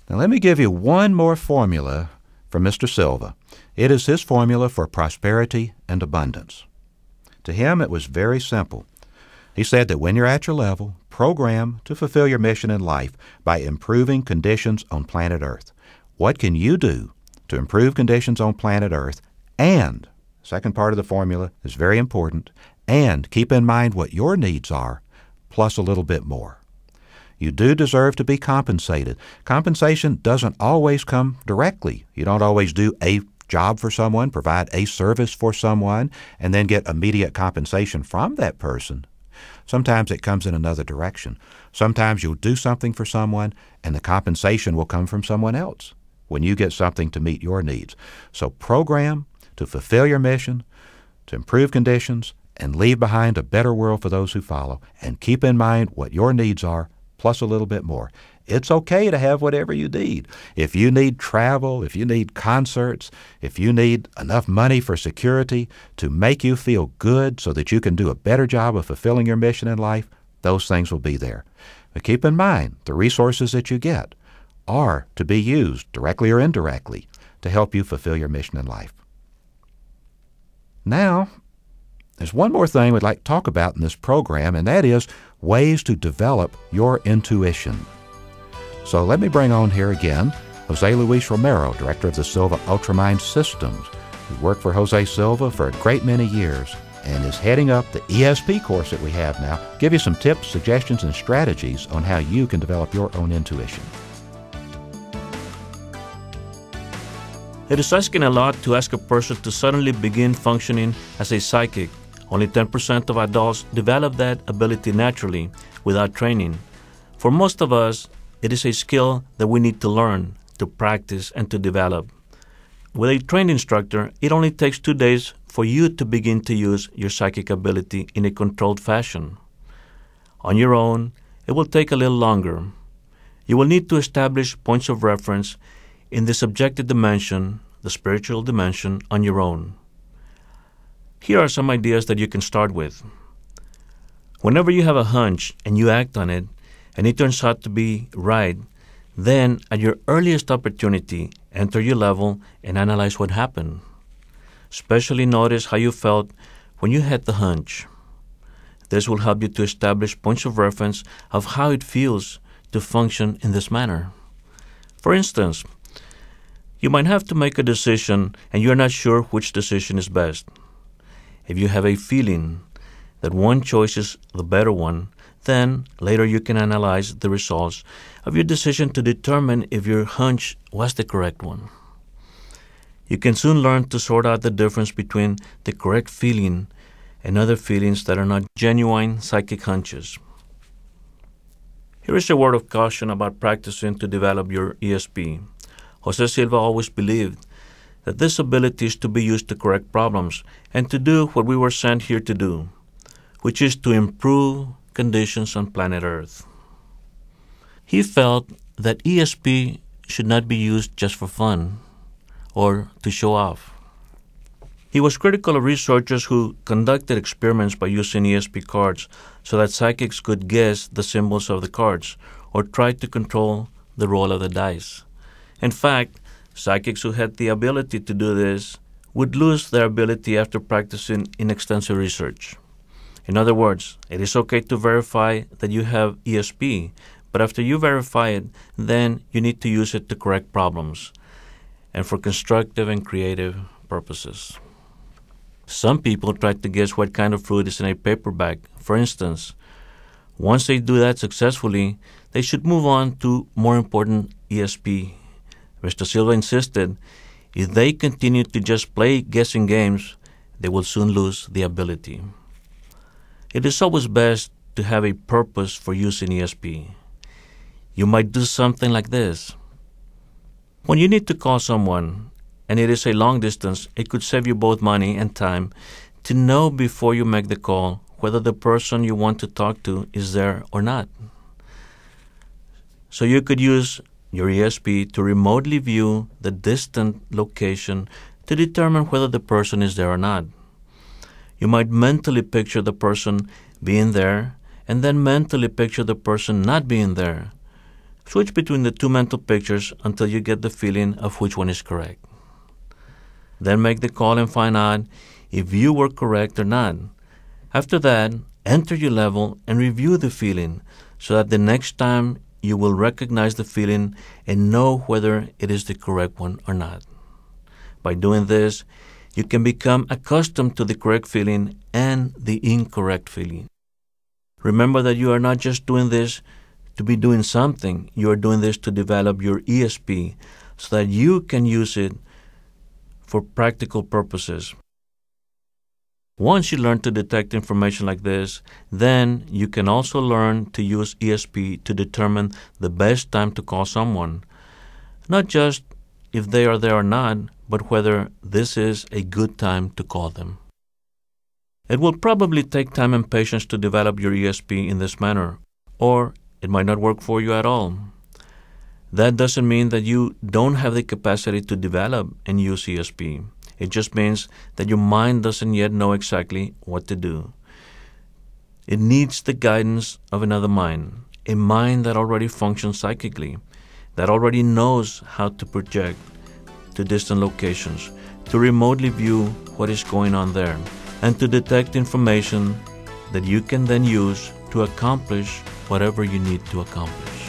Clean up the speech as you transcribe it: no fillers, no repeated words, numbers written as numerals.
Now let me give you one more formula from Mr. Silva. It is his formula for prosperity and abundance. To him, it was very simple. He said that when you're at your level, program to fulfill your mission in life by improving conditions on planet Earth. What can you do to improve conditions on planet Earth? And, second part of the formula is very important, and keep in mind what your needs are, plus a little bit more. You do deserve to be compensated. Compensation doesn't always come directly. You don't always do a job for someone, provide a service for someone, and then get immediate compensation from that person. Sometimes it comes in another direction. Sometimes you'll do something for someone, and the compensation will come from someone else when you get something to meet your needs. So program to fulfill your mission, to improve conditions, and leave behind a better world for those who follow. And keep in mind what your needs are, plus a little bit more. It's okay to have whatever you need. If you need travel, if you need concerts, if you need enough money for security to make you feel good so that you can do a better job of fulfilling your mission in life, those things will be there. But keep in mind, the resources that you get are to be used, directly or indirectly, to help you fulfill your mission in life. Now, there's one more thing we'd like to talk about in this program, and that is ways to develop your intuition. So let me bring on here again Jose Luis Romero, director of the Silva Ultramind Systems, who worked for Jose Silva for a great many years and is heading up the ESP course that we have now. Give you some tips, suggestions, and strategies on how you can develop your own intuition. It is asking a lot to ask a person to suddenly begin functioning as a psychic. Only 10% of adults develop that ability naturally without training. For most of us, it is a skill that we need to learn, to practice, and to develop. With a trained instructor, it only takes 2 days for you to begin to use your psychic ability in a controlled fashion. On your own, it will take a little longer. You will need to establish points of reference in the subjective dimension, the spiritual dimension, on your own. Here are some ideas that you can start with. Whenever you have a hunch and you act on it, and it turns out to be right, then at your earliest opportunity, enter your level and analyze what happened. Especially notice how you felt when you had the hunch. This will help you to establish points of reference of how it feels to function in this manner. For instance, you might have to make a decision and you're not sure which decision is best. If you have a feeling that one choice is the better one, then later you can analyze the results of your decision to determine if your hunch was the correct one. You can soon learn to sort out the difference between the correct feeling and other feelings that are not genuine psychic hunches. Here is a word of caution about practicing to develop your ESP. Jose Silva always believed that this ability is to be used to correct problems and to do what we were sent here to do, which is to improve conditions on planet Earth. He felt that ESP should not be used just for fun or to show off. He was critical of researchers who conducted experiments by using ESP cards so that psychics could guess the symbols of the cards or try to control the roll of the dice. In fact, psychics who had the ability to do this would lose their ability after practicing in extensive research. In other words, it is okay to verify that you have ESP, but after you verify it, then you need to use it to correct problems and for constructive and creative purposes. Some people try to guess what kind of fruit is in a paper bag. For instance, once they do that successfully, they should move on to more important ESP. Mr. Silva insisted if they continue to just play guessing games, they will soon lose the ability. It is always best to have a purpose for using ESP. You might do something like this. When you need to call someone, and it is a long distance, it could save you both money and time to know before you make the call whether the person you want to talk to is there or not. So you could use your ESP to remotely view the distant location to determine whether the person is there or not. You might mentally picture the person being there and then mentally picture the person not being there. Switch between the two mental pictures until you get the feeling of which one is correct. Then make the call and find out if you were correct or not. After that, enter your level and review the feeling so that the next time you will recognize the feeling and know whether it is the correct one or not. By doing this, you can become accustomed to the correct feeling and the incorrect feeling. Remember that you are not just doing this to be doing something. You are doing this to develop your ESP so that you can use it for practical purposes. Once you learn to detect information like this, then you can also learn to use ESP to determine the best time to call someone. Not just if they are there or not, but whether this is a good time to call them. It will probably take time and patience to develop your ESP in this manner, or it might not work for you at all. That doesn't mean that you don't have the capacity to develop and use ESP. It just means that your mind doesn't yet know exactly what to do. It needs the guidance of another mind, a mind that already functions psychically, that already knows how to project to distant locations, to remotely view what is going on there, and to detect information that you can then use to accomplish whatever you need to accomplish.